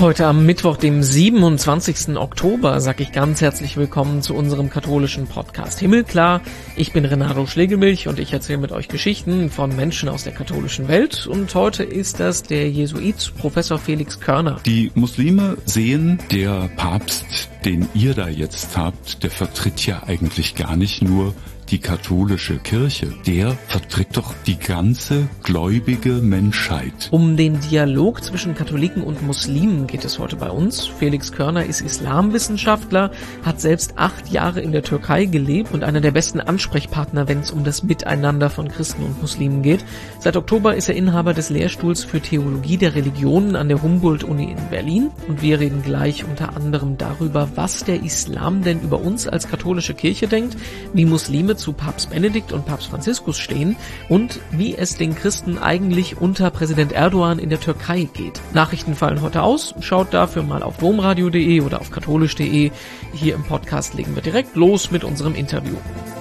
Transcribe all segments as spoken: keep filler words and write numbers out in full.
Heute am Mittwoch, dem siebenundzwanzigsten Oktober, sage ich ganz herzlich willkommen zu unserem katholischen Podcast Himmelklar. Ich bin Renato Schlegelmilch und ich erzähle mit euch Geschichten von Menschen aus der katholischen Welt. Und heute ist das der Jesuit Professor Felix Körner. Die Muslime sehen, der Papst, den ihr da jetzt habt, der vertritt ja eigentlich gar nicht nur die katholische Kirche, der vertritt doch die ganze gläubige Menschheit. Um den Dialog zwischen Katholiken und Muslimen geht es heute bei uns. Felix Körner ist Islamwissenschaftler, hat selbst acht Jahre in der Türkei gelebt und einer der besten Ansprechpartner, wenn es um das Miteinander von Christen und Muslimen geht. Seit Oktober ist er Inhaber des Lehrstuhls für Theologie der Religionen an der Humboldt-Uni in Berlin und wir reden gleich unter anderem darüber, was der Islam denn über uns als katholische Kirche denkt, wie Muslime zu Papst Benedikt und Papst Franziskus stehen und wie es den Christen eigentlich unter Präsident Erdogan in der Türkei geht. Nachrichten fallen heute aus, schaut dafür mal auf domradio punkt de oder auf katholisch punkt de. Hier im Podcast legen wir direkt los mit unserem Interview.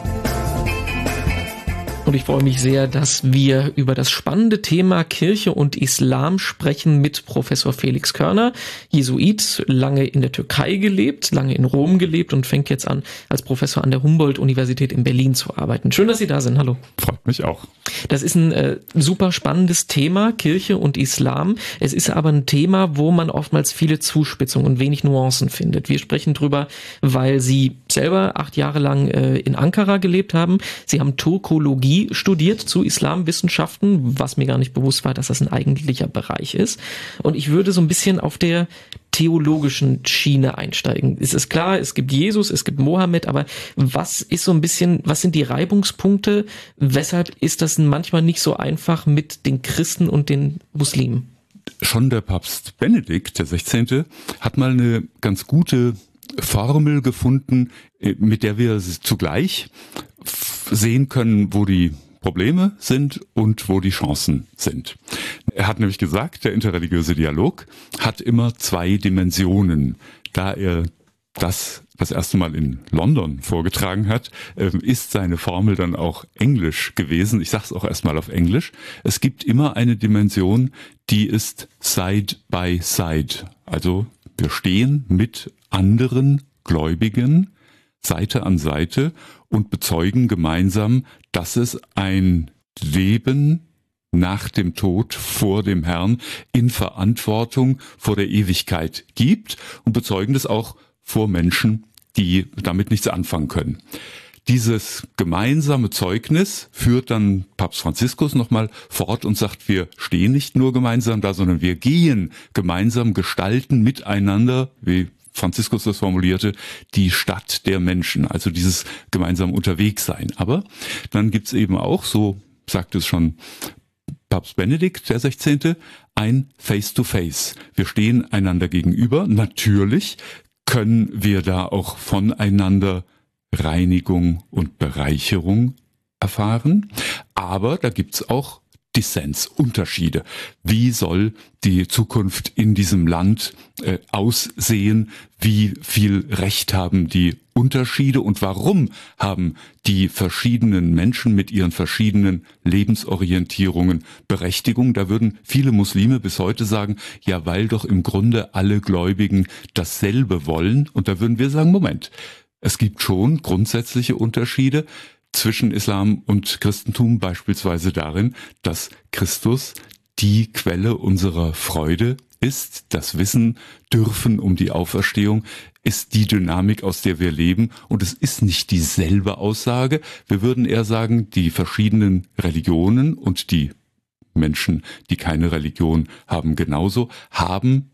Und ich freue mich sehr, dass wir über das spannende Thema Kirche und Islam sprechen mit Professor Felix Körner, Jesuit, lange in der Türkei gelebt, lange in Rom gelebt und fängt jetzt an, als Professor an der Humboldt-Universität in Berlin zu arbeiten. Schön, dass Sie da sind. Hallo. Freut mich auch. Das ist ein äh, super spannendes Thema, Kirche und Islam. Es ist aber ein Thema, wo man oftmals viele Zuspitzungen und wenig Nuancen findet. Wir sprechen drüber, weil Sie selber acht Jahre lang äh, in Ankara gelebt haben. Sie haben Turkologie studiert zu Islamwissenschaften, was mir gar nicht bewusst war, dass das ein eigentlicher Bereich ist. Und ich würde so ein bisschen auf der theologischen Schiene einsteigen. Es ist klar, es gibt Jesus, es gibt Mohammed, aber was ist so ein bisschen, was sind die Reibungspunkte? Weshalb ist das manchmal nicht so einfach mit den Christen und den Muslimen? Schon der Papst Benedikt, der sechzehnte, hat mal eine ganz gute Formel gefunden, mit der wir zugleich sehen können, wo die Probleme sind und wo die Chancen sind. Er hat nämlich gesagt, der interreligiöse Dialog hat immer zwei Dimensionen. Da er das das erste Mal in London vorgetragen hat, ist seine Formel dann auch Englisch gewesen. Ich sage es auch erstmal auf Englisch. Es gibt immer eine Dimension, die ist Side by Side. Also wir stehen mit anderen Gläubigen Seite an Seite und bezeugen gemeinsam, dass es ein Leben nach dem Tod vor dem Herrn in Verantwortung vor der Ewigkeit gibt und bezeugen das auch vor Menschen, die damit nichts anfangen können. Dieses gemeinsame Zeugnis führt dann Papst Franziskus nochmal fort und sagt, wir stehen nicht nur gemeinsam da, sondern wir gehen gemeinsam, gestalten miteinander, wie Franziskus das formulierte, die Stadt der Menschen, also dieses gemeinsam Unterwegssein. Aber dann gibt's eben auch, so sagt es schon Papst Benedikt, der sechzehnte, ein Face-to-Face. Wir stehen einander gegenüber. Natürlich können wir da auch voneinander Reinigung und Bereicherung erfahren, aber da gibt's auch Dissens, Unterschiede. Wie soll die Zukunft in diesem Land äh, aussehen? Wie viel Recht haben die Unterschiede und warum haben die verschiedenen Menschen mit ihren verschiedenen Lebensorientierungen Berechtigung? Da würden viele Muslime bis heute sagen, ja, weil doch im Grunde alle Gläubigen dasselbe wollen. Und da würden wir sagen, Moment, es gibt schon grundsätzliche Unterschiede zwischen Islam und Christentum, beispielsweise darin, dass Christus die Quelle unserer Freude ist. Das Wissen dürfen um die Auferstehung ist die Dynamik, aus der wir leben. Und es ist nicht dieselbe Aussage. Wir würden eher sagen, die verschiedenen Religionen und die Menschen, die keine Religion haben, genauso, haben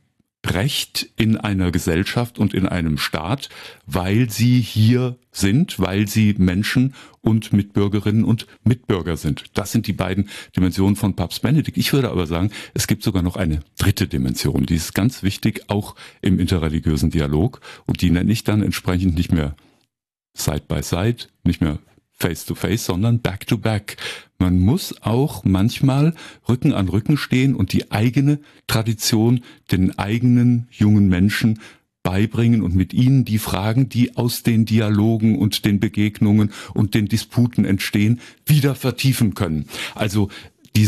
Recht in einer Gesellschaft und in einem Staat, weil sie hier sind, weil sie Menschen und Mitbürgerinnen und Mitbürger sind. Das sind die beiden Dimensionen von Papst Benedikt. Ich würde aber sagen, es gibt sogar noch eine dritte Dimension, die ist ganz wichtig, auch im interreligiösen Dialog, und die nenne ich dann entsprechend nicht mehr Side by Side, nicht mehr Face to Face, sondern Back to Back. Man muss auch manchmal Rücken an Rücken stehen und die eigene Tradition den eigenen jungen Menschen beibringen und mit ihnen die Fragen, die aus den Dialogen und den Begegnungen und den Disputen entstehen, wieder vertiefen können. Also diese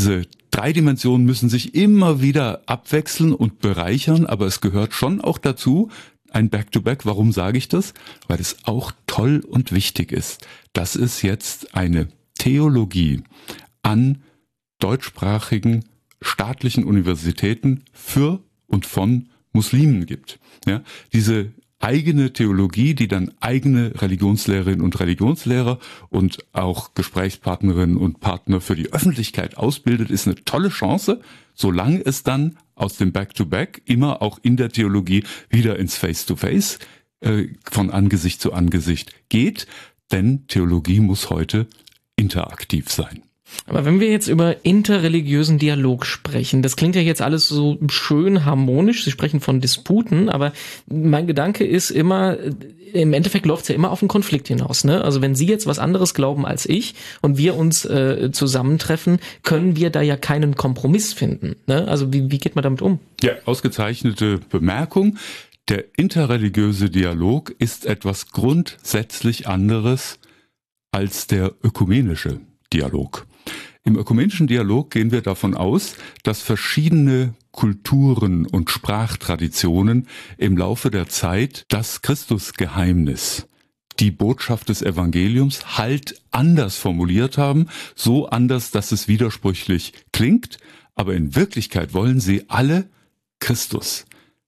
drei Dimensionen müssen sich immer wieder abwechseln und bereichern, aber es gehört schon auch dazu, ein Back-to-Back. Warum sage ich das? Weil es auch toll und wichtig ist, dass es jetzt eine Theologie an deutschsprachigen staatlichen Universitäten für und von Muslimen gibt. Ja, diese eigene Theologie, die dann eigene Religionslehrerinnen und Religionslehrer und auch Gesprächspartnerinnen und Partner für die Öffentlichkeit ausbildet, ist eine tolle Chance, solange es dann aus dem Back-to-Back immer auch in der Theologie wieder ins Face-to-Face, äh, von Angesicht zu Angesicht geht, denn Theologie muss heute interaktiv sein. Aber wenn wir jetzt über interreligiösen Dialog sprechen, das klingt ja jetzt alles so schön harmonisch, Sie sprechen von Disputen, aber mein Gedanke ist immer, im Endeffekt läuft es ja immer auf einen Konflikt hinaus, ne? Also wenn Sie jetzt was anderes glauben als ich und wir uns äh, zusammentreffen, können wir da ja keinen Kompromiss finden, ne? Also wie, wie geht man damit um? Ja, ausgezeichnete Bemerkung. Der interreligiöse Dialog ist etwas grundsätzlich anderes als der ökumenische Dialog. Im ökumenischen Dialog gehen wir davon aus, dass verschiedene Kulturen und Sprachtraditionen im Laufe der Zeit das Christusgeheimnis, die Botschaft des Evangeliums, halt anders formuliert haben, so anders, dass es widersprüchlich klingt, aber in Wirklichkeit wollen sie alle Christus,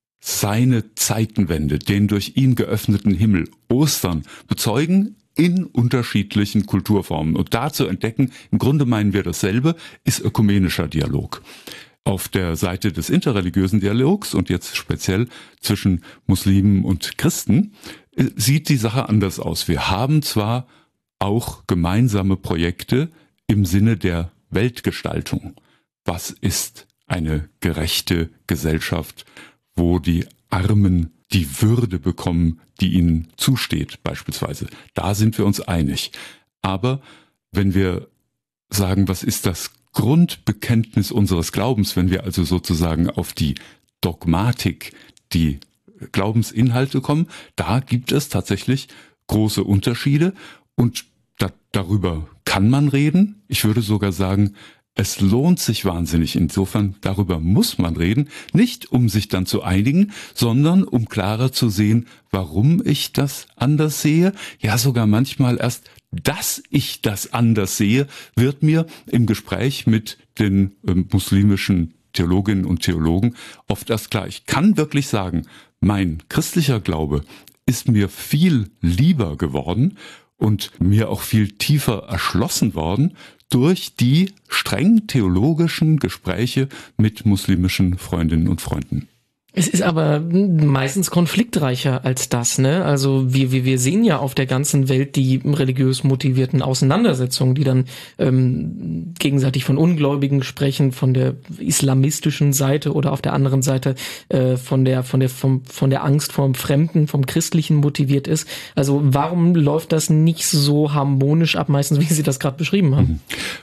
seine Zeitenwende, den durch ihn geöffneten Himmel, Ostern bezeugen, in unterschiedlichen Kulturformen. Und da zu entdecken, im Grunde meinen wir dasselbe, ist ökumenischer Dialog. Auf der Seite des interreligiösen Dialogs und jetzt speziell zwischen Muslimen und Christen sieht die Sache anders aus. Wir haben zwar auch gemeinsame Projekte im Sinne der Weltgestaltung. Was ist eine gerechte Gesellschaft, wo die Armen die Würde bekommen, die ihnen zusteht, beispielsweise. Da sind wir uns einig. Aber wenn wir sagen, was ist das Grundbekenntnis unseres Glaubens, wenn wir also sozusagen auf die Dogmatik, die Glaubensinhalte kommen, da gibt es tatsächlich große Unterschiede und da, darüber kann man reden. Ich würde sogar sagen, es lohnt sich wahnsinnig. Insofern, darüber muss man reden, nicht um sich dann zu einigen, sondern um klarer zu sehen, warum ich das anders sehe. Ja, sogar manchmal erst, dass ich das anders sehe, wird mir im Gespräch mit den äh, muslimischen Theologinnen und Theologen oft erst klar. Ich kann wirklich sagen, mein christlicher Glaube ist mir viel lieber geworden und mir auch viel tiefer erschlossen worden durch die streng theologischen Gespräche mit muslimischen Freundinnen und Freunden. Es ist aber meistens konfliktreicher als das, ne? Also wir, wir, wir sehen ja auf der ganzen Welt die religiös motivierten Auseinandersetzungen, die dann ähm, gegenseitig von Ungläubigen sprechen, von der islamistischen Seite oder auf der anderen Seite äh, von der von der vom, von der Angst vor dem Fremden, vom Christlichen motiviert ist. Also warum läuft das nicht so harmonisch ab, meistens wie Sie das gerade beschrieben haben?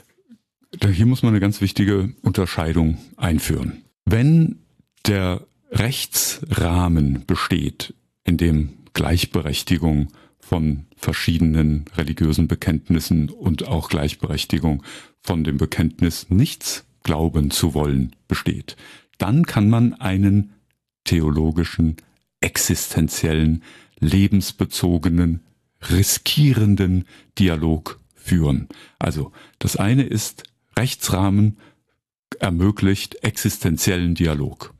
Hier muss man eine ganz wichtige Unterscheidung einführen. Wenn der Rechtsrahmen besteht, in dem Gleichberechtigung von verschiedenen religiösen Bekenntnissen und auch Gleichberechtigung von dem Bekenntnis, nichts glauben zu wollen, besteht, dann kann man einen theologischen, existenziellen, lebensbezogenen, riskierenden Dialog führen. Also das eine ist, Rechtsrahmen ermöglicht existenziellen Dialog.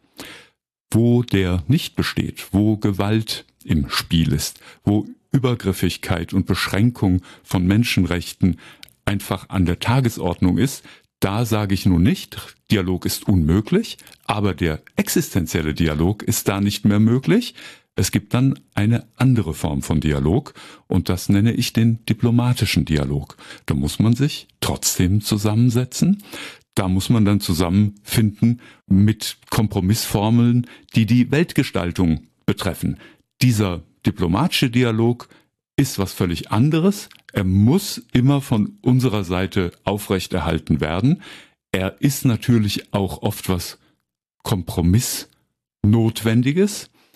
Wo der nicht besteht, wo Gewalt im Spiel ist, wo Übergriffigkeit und Beschränkung von Menschenrechten einfach an der Tagesordnung ist, da sage ich nun nicht, Dialog ist unmöglich, aber der existenzielle Dialog ist da nicht mehr möglich. Es gibt dann eine andere Form von Dialog und das nenne ich den diplomatischen Dialog. Da muss man sich trotzdem zusammensetzen. Da muss man dann zusammenfinden mit Kompromissformeln, die die Weltgestaltung betreffen. Dieser diplomatische Dialog ist was völlig anderes. Er muss immer von unserer Seite aufrechterhalten werden. Er ist natürlich auch oft was Kompromissnotwendiges,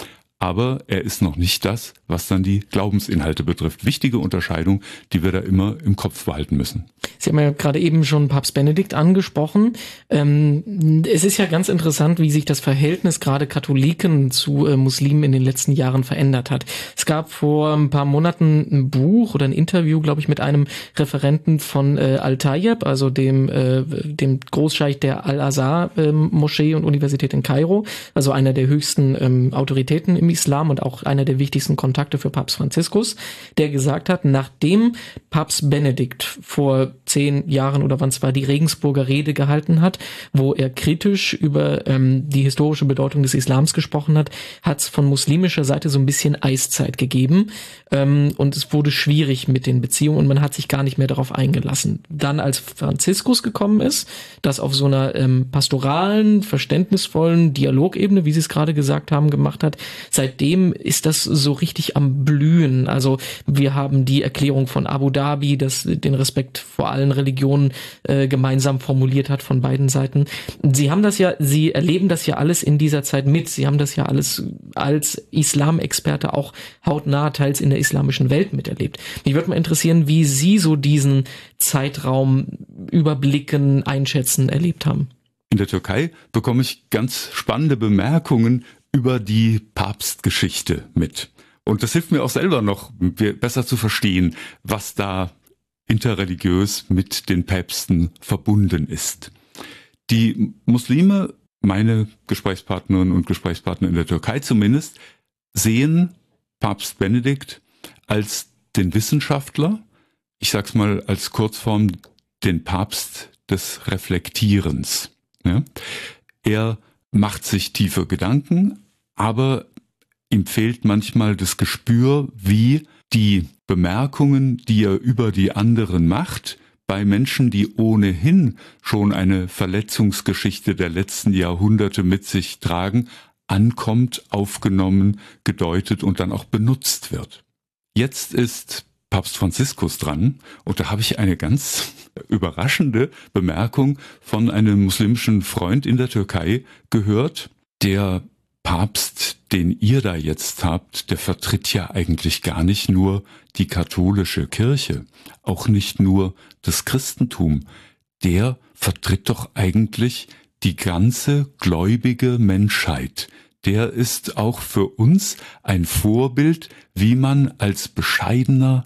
aber er ist noch nicht das, was dann die Glaubensinhalte betrifft. Wichtige Unterscheidung, die wir da immer im Kopf behalten müssen. Sie haben ja gerade eben schon Papst Benedikt angesprochen. Ähm, es ist ja ganz interessant, wie sich das Verhältnis gerade Katholiken zu äh, Muslimen in den letzten Jahren verändert hat. Es gab vor ein paar Monaten ein Buch oder ein Interview, glaube ich, mit einem Referenten von äh, Al-Tayyab, also dem, äh, dem Großscheich der Al-Azhar-Moschee ähm, und Universität in Kairo, also einer der höchsten ähm, Autoritäten im Islam und auch einer der wichtigsten Kontakte für Papst Franziskus, der gesagt hat, nachdem Papst Benedikt vor zehn Jahren oder wann es war, die Regensburger Rede gehalten hat, wo er kritisch über ähm, die historische Bedeutung des Islams gesprochen hat, hat es von muslimischer Seite so ein bisschen Eiszeit gegeben ähm, und es wurde schwierig mit den Beziehungen und man hat sich gar nicht mehr darauf eingelassen. Dann, als Franziskus gekommen ist, das auf so einer ähm, pastoralen, verständnisvollen Dialogebene, wie Sie es gerade gesagt haben, gemacht hat, seitdem ist das so richtig am Blühen. Also wir haben die Erklärung von Abu Dhabi, das den Respekt vor allen Religionen äh, gemeinsam formuliert hat von beiden Seiten. Sie haben das ja, Sie erleben das ja alles in dieser Zeit mit. Sie haben das ja alles als Islamexperte auch hautnah teils in der islamischen Welt miterlebt. Mich würde mal interessieren, wie Sie so diesen Zeitraum überblicken, einschätzen, erlebt haben. In der Türkei bekomme ich ganz spannende Bemerkungen über die Papstgeschichte mit. Und das hilft mir auch selber noch besser zu verstehen, was da interreligiös mit den Päpsten verbunden ist. Die Muslime, meine Gesprächspartnerinnen und Gesprächspartner in der Türkei zumindest, sehen Papst Benedikt als den Wissenschaftler, ich sag's mal als Kurzform, den Papst des Reflektierens. Ja? Er macht sich tiefe Gedanken, aber ihm fehlt manchmal das Gespür, wie die Bemerkungen, die er über die anderen macht, bei Menschen, die ohnehin schon eine Verletzungsgeschichte der letzten Jahrhunderte mit sich tragen, ankommt, aufgenommen, gedeutet und dann auch benutzt wird. Jetzt ist Papst Franziskus dran und da habe ich eine ganz überraschende Bemerkung von einem muslimischen Freund in der Türkei gehört. Der Papst, den ihr da jetzt habt, der vertritt ja eigentlich gar nicht nur die katholische Kirche, auch nicht nur das Christentum. Der vertritt doch eigentlich die ganze gläubige Menschheit. Der ist auch für uns ein Vorbild, wie man als bescheidener,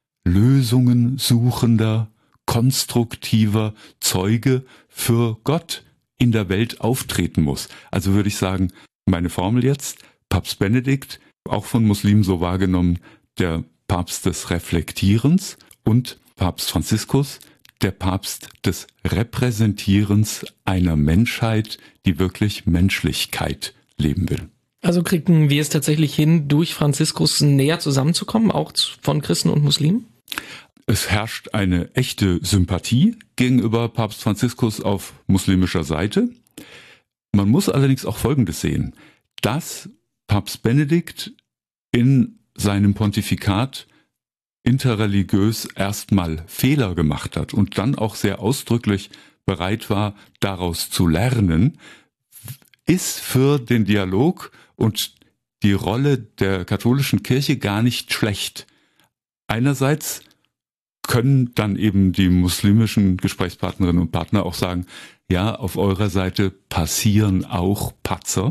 Lösungen suchender, konstruktiver Zeuge für Gott in der Welt auftreten muss. Also würde ich sagen, meine Formel jetzt, Papst Benedikt, auch von Muslimen so wahrgenommen, der Papst des Reflektierens und Papst Franziskus, der Papst des Repräsentierens einer Menschheit, die wirklich Menschlichkeit leben will. Also kriegen wir es tatsächlich hin, durch Franziskus näher zusammenzukommen, auch von Christen und Muslimen? Es herrscht eine echte Sympathie gegenüber Papst Franziskus auf muslimischer Seite. Man muss allerdings auch Folgendes sehen, dass Papst Benedikt in seinem Pontifikat interreligiös erstmal Fehler gemacht hat und dann auch sehr ausdrücklich bereit war, daraus zu lernen, ist für den Dialog und die Rolle der katholischen Kirche gar nicht schlecht. Einerseits können dann eben die muslimischen Gesprächspartnerinnen und Partner auch sagen, ja, auf eurer Seite passieren auch Patzer.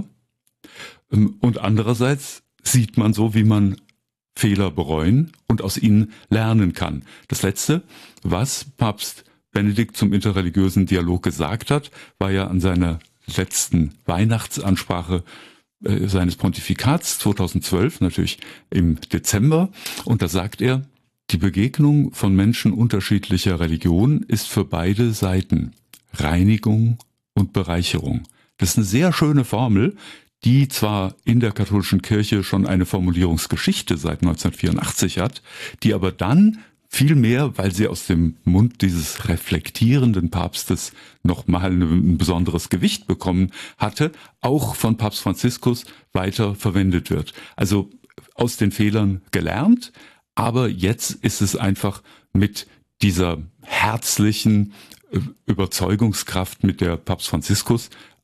Und andererseits sieht man so, wie man Fehler bereuen und aus ihnen lernen kann. Das Letzte, was Papst Benedikt zum interreligiösen Dialog gesagt hat, war ja an seiner letzten Weihnachtsansprache äh, seines Pontifikats zweitausendzwölf, natürlich im Dezember. Und da sagt er, die Begegnung von Menschen unterschiedlicher Religion ist für beide Seiten Reinigung und Bereicherung. Das ist eine sehr schöne Formel, die zwar in der katholischen Kirche schon eine Formulierungsgeschichte seit neunzehnhundertvierundachtzig hat, die aber dann viel mehr, weil sie aus dem Mund dieses reflektierenden Papstes nochmal ein besonderes Gewicht bekommen hatte, auch von Papst Franziskus weiter verwendet wird. Also aus den Fehlern gelernt, aber jetzt ist es einfach mit dieser herzlichen Überzeugungskraft, mit der Papst Franziskus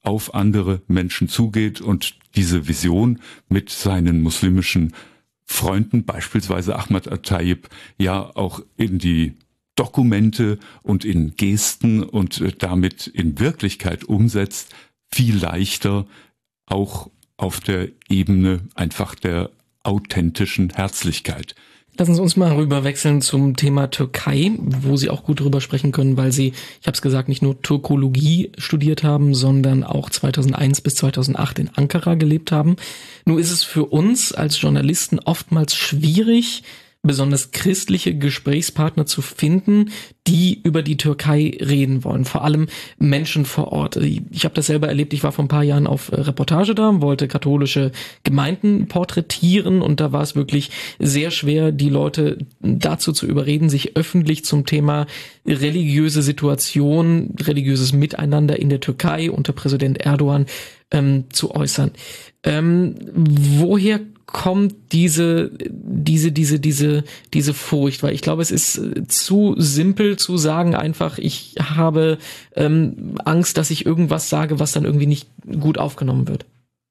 auf andere Menschen zugeht und diese Vision mit seinen muslimischen Freunden, beispielsweise Ahmad al-Tayyib, ja auch in die Dokumente und in Gesten und damit in Wirklichkeit umsetzt, viel leichter auch auf der Ebene einfach der authentischen Herzlichkeit. Lassen Sie uns mal rüberwechseln zum Thema Türkei, wo Sie auch gut drüber sprechen können, weil Sie, ich habe es gesagt, nicht nur Türkologie studiert haben, sondern auch zweitausendeins bis zweitausendacht in Ankara gelebt haben. Nur ist es für uns als Journalisten oftmals schwierig, besonders christliche Gesprächspartner zu finden, die über die Türkei reden wollen. Vor allem Menschen vor Ort. Ich habe das selber erlebt. Ich war vor ein paar Jahren auf Reportage da, wollte katholische Gemeinden porträtieren und da war es wirklich sehr schwer, die Leute dazu zu überreden, sich öffentlich zum Thema religiöse Situation, religiöses Miteinander in der Türkei unter Präsident Erdogan ähm, zu äußern. Ähm, woher kommt diese, diese, diese, diese, diese Furcht? Weil ich glaube, es ist zu simpel zu sagen einfach, ich habe ähm, Angst, dass ich irgendwas sage, was dann irgendwie nicht gut aufgenommen wird.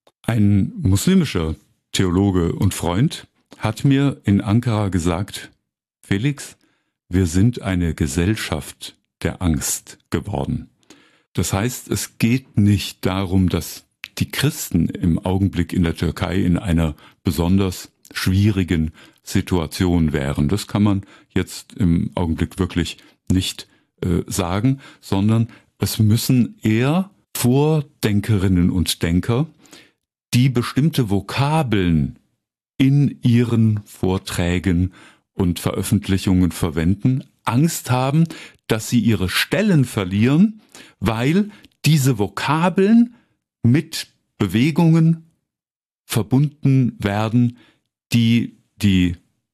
Ein muslimischer Theologe und Freund hat mir in Ankara gesagt, Felix, wir sind eine Gesellschaft der Angst geworden. Das heißt, es geht nicht darum, dass die Christen im Augenblick in der Türkei in einer besonders schwierigen Situation wären. Das kann man jetzt im Augenblick wirklich nicht äh, sagen, sondern es müssen eher Vordenkerinnen und Denker, die bestimmte Vokabeln in ihren Vorträgen und Veröffentlichungen verwenden, Angst haben, dass sie ihre Stellen verlieren, weil diese Vokabeln mit Bewegungen verbunden werden, die die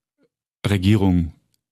Regierung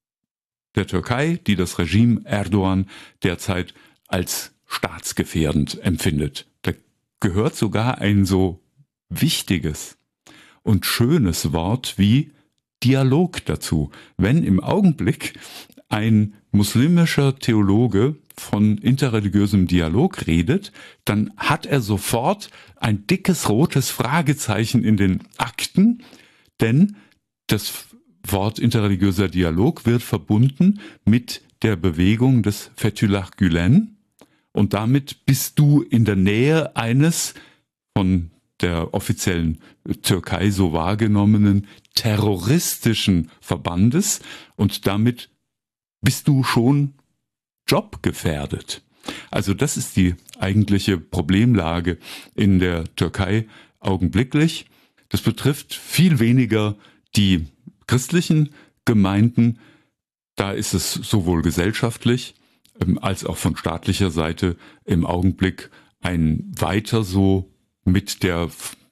der Türkei, die das Regime Erdogan derzeit als staatsgefährdend empfindet. Da gehört sogar ein so wichtiges und schönes Wort wie Dialog dazu. Wenn im Augenblick ein muslimischer Theologe von interreligiösem Dialog redet, dann hat er sofort ein dickes rotes Fragezeichen in den Akten, denn das Wort interreligiöser Dialog wird verbunden mit der Bewegung des Fethullah Gülen und damit bist du in der Nähe eines von der offiziellen Türkei so wahrgenommenen terroristischen Verbandes und damit bist du schon jobgefährdet. Also das ist die eigentliche Problemlage in der Türkei augenblicklich. Das betrifft viel weniger die christlichen Gemeinden. Da ist es sowohl gesellschaftlich als auch von staatlicher Seite im Augenblick ein weiter so mit der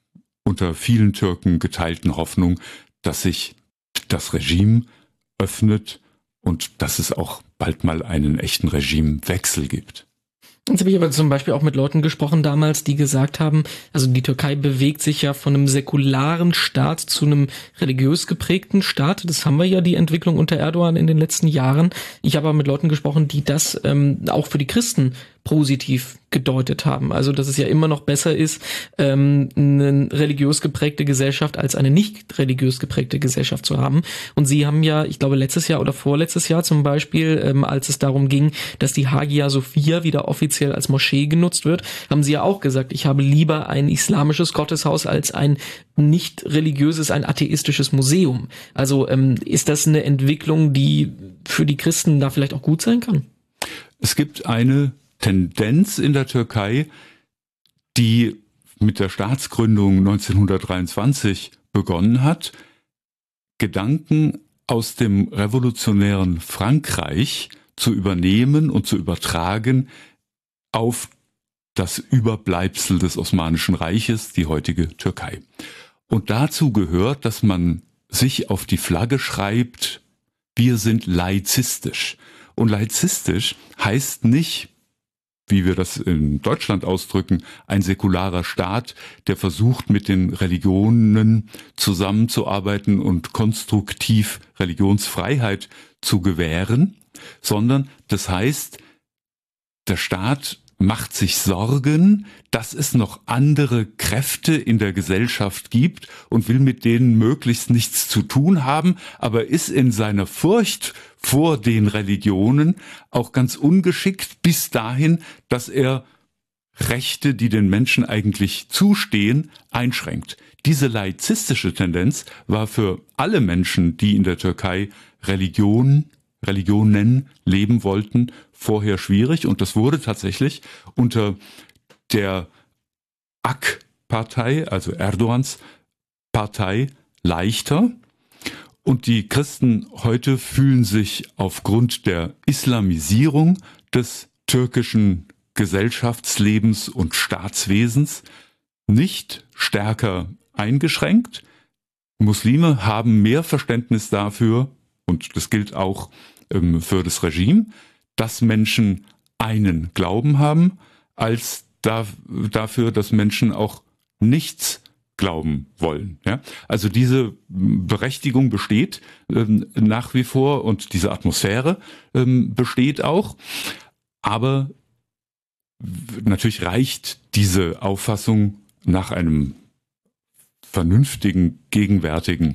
unter vielen Türken geteilten Hoffnung, dass sich das Regime öffnet und dass es auch bald mal einen echten Regimewechsel gibt. Jetzt habe ich aber zum Beispiel auch mit Leuten gesprochen damals, die gesagt haben, also die Türkei bewegt sich ja von einem säkularen Staat zu einem religiös geprägten Staat. Das haben wir ja, die Entwicklung unter Erdogan in den letzten Jahren. Ich habe aber mit Leuten gesprochen, die das ähm, auch für die Christen positiv gedeutet haben. Also dass es ja immer noch besser ist, ähm, eine religiös geprägte Gesellschaft als eine nicht religiös geprägte Gesellschaft zu haben. Und sie haben ja, ich glaube letztes Jahr oder vorletztes Jahr zum Beispiel, ähm, als es darum ging, dass die Hagia Sophia wieder offiziell als Moschee genutzt wird, haben sie ja auch gesagt, ich habe lieber ein islamisches Gotteshaus als ein nicht religiöses, ein atheistisches Museum. Also ähm, ist das eine Entwicklung, die für die Christen da vielleicht auch gut sein kann? Es gibt eine Tendenz in der Türkei, die mit der Staatsgründung neunzehnhundertdreiundzwanzig begonnen hat, Gedanken aus dem revolutionären Frankreich zu übernehmen und zu übertragen auf das Überbleibsel des Osmanischen Reiches, die heutige Türkei. Und dazu gehört, dass man sich auf die Flagge schreibt, wir sind laizistisch. Und laizistisch heißt nicht, wie wir das in Deutschland ausdrücken, ein säkularer Staat, der versucht, mit den Religionen zusammenzuarbeiten und konstruktiv Religionsfreiheit zu gewähren, sondern das heißt, der Staat macht sich Sorgen, dass es noch andere Kräfte in der Gesellschaft gibt und will mit denen möglichst nichts zu tun haben, aber ist in seiner Furcht vor den Religionen auch ganz ungeschickt bis dahin, dass er Rechte, die den Menschen eigentlich zustehen, einschränkt. Diese laizistische Tendenz war für alle Menschen, die in der Türkei Religion, Religionen leben wollten, vorher schwierig, und das wurde tatsächlich unter der A K-Partei, also Erdogans Partei, leichter. Und die Christen heute fühlen sich aufgrund der Islamisierung des türkischen Gesellschaftslebens und Staatswesens nicht stärker eingeschränkt. Muslime haben mehr Verständnis dafür, und das gilt auch ähm, für das Regime, dass Menschen einen Glauben haben, als da, dafür, dass Menschen auch nichts glauben wollen. Ja? Also diese Berechtigung besteht ähm, nach wie vor, und diese Atmosphäre ähm, besteht auch. Aber natürlich reicht diese Auffassung nach einem vernünftigen, gegenwärtigen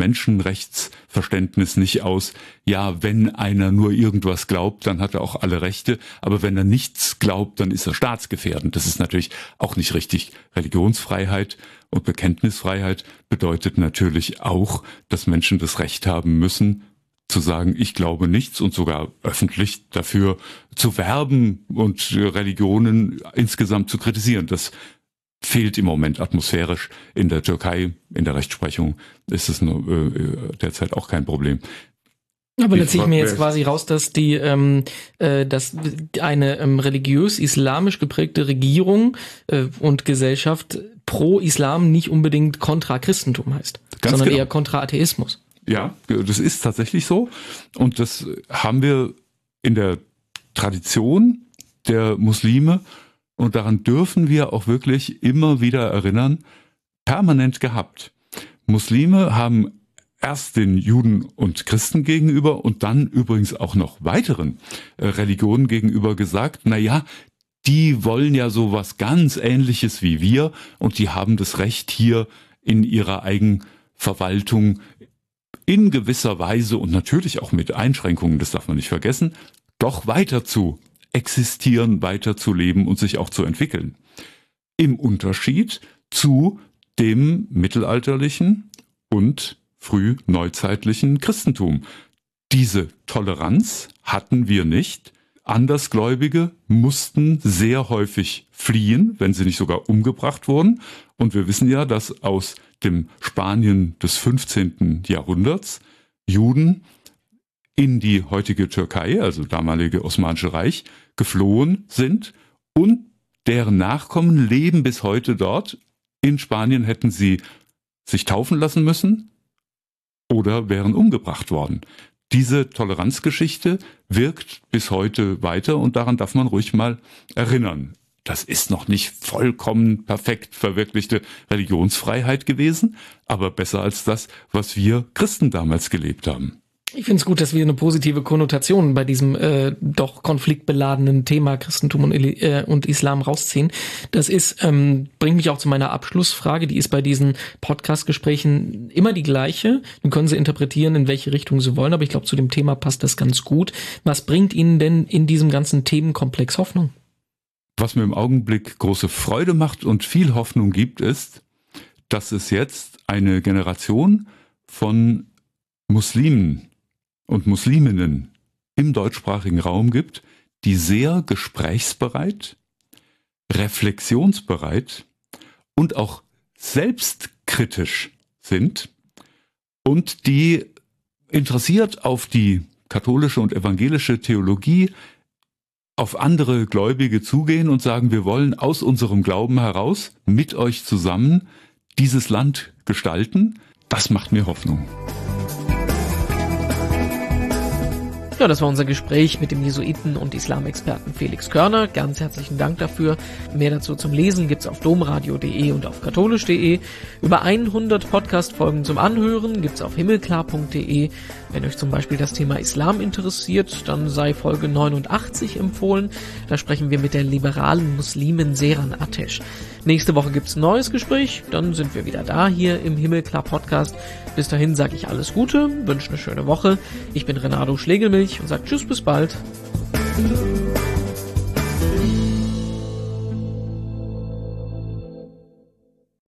Menschenrechtsverständnis nicht aus. Ja, wenn einer nur irgendwas glaubt, dann hat er auch alle Rechte, aber wenn er nichts glaubt, dann ist er staatsgefährdend. Das ist natürlich auch nicht richtig. Religionsfreiheit und Bekenntnisfreiheit bedeutet natürlich auch, dass Menschen das Recht haben müssen, zu sagen, ich glaube nichts, und sogar öffentlich dafür zu werben und Religionen insgesamt zu kritisieren. Das fehlt im Moment atmosphärisch in der Türkei. In der Rechtsprechung ist es nur, äh, derzeit auch kein Problem. Aber da ziehe ich mir jetzt quasi raus, dass die, ähm, äh, dass eine ähm, religiös-islamisch geprägte Regierung äh, und Gesellschaft pro Islam nicht unbedingt kontra Christentum heißt, Ganz sondern genau. eher kontra Atheismus. Ja, das ist tatsächlich so. Und das haben wir in der Tradition der Muslime, und daran dürfen wir auch wirklich immer wieder erinnern, permanent gehabt. Muslime haben erst den Juden und Christen gegenüber und dann übrigens auch noch weiteren äh, Religionen gegenüber gesagt, na ja, die wollen ja sowas ganz Ähnliches wie wir, und die haben das Recht, hier in ihrer Eigenverwaltung in gewisser Weise und natürlich auch mit Einschränkungen, das darf man nicht vergessen, doch weiter zu existieren, weiter zu leben und sich auch zu entwickeln. Im Unterschied zu dem mittelalterlichen und frühneuzeitlichen Christentum. Diese Toleranz hatten wir nicht. Andersgläubige mussten sehr häufig fliehen, wenn sie nicht sogar umgebracht wurden. Und wir wissen ja, dass aus dem Spanien des fünfzehnten Jahrhunderts Juden in die heutige Türkei, also damalige Osmanische Reich, geflohen sind, und deren Nachkommen leben bis heute dort. In Spanien hätten sie sich taufen lassen müssen oder wären umgebracht worden. Diese Toleranzgeschichte wirkt bis heute weiter, und daran darf man ruhig mal erinnern. Das ist noch nicht vollkommen perfekt verwirklichte Religionsfreiheit gewesen, aber besser als das, was wir Christen damals gelebt haben. Ich finde es gut, dass wir eine positive Konnotation bei diesem äh, doch konfliktbeladenen Thema Christentum und, äh, und Islam rausziehen. Das ist ähm, bringt mich auch zu meiner Abschlussfrage. Die ist bei diesen Podcast-Gesprächen immer die gleiche. Wir können sie interpretieren, in welche Richtung sie wollen, aber ich glaube, zu dem Thema passt das ganz gut. Was bringt Ihnen denn in diesem ganzen Themenkomplex Hoffnung? Was mir im Augenblick große Freude macht und viel Hoffnung gibt, ist, dass es jetzt eine Generation von Muslimen und Musliminnen im deutschsprachigen Raum gibt, die sehr gesprächsbereit, reflexionsbereit und auch selbstkritisch sind und die interessiert auf die katholische und evangelische Theologie, auf andere Gläubige zugehen und sagen, wir wollen aus unserem Glauben heraus mit euch zusammen dieses Land gestalten. Das macht mir Hoffnung. Ja, das war unser Gespräch mit dem Jesuiten und Islamexperten Felix Körner. Ganz herzlichen Dank dafür. Mehr dazu zum Lesen gibt's auf domradio punkt de und auf katholisch punkt de. Über hundert Podcast-Folgen zum Anhören gibt's auf himmelklar punkt de. Wenn euch zum Beispiel das Thema Islam interessiert, dann sei Folge neunundachtzig empfohlen. Da sprechen wir mit der liberalen Muslimin Seyran Ateş. Nächste Woche gibt's ein neues Gespräch, dann sind wir wieder da hier im Himmelklar Podcast. Bis dahin sage ich alles Gute, wünsche eine schöne Woche. Ich bin Renato Schlegelmilch und sage Tschüss, bis bald.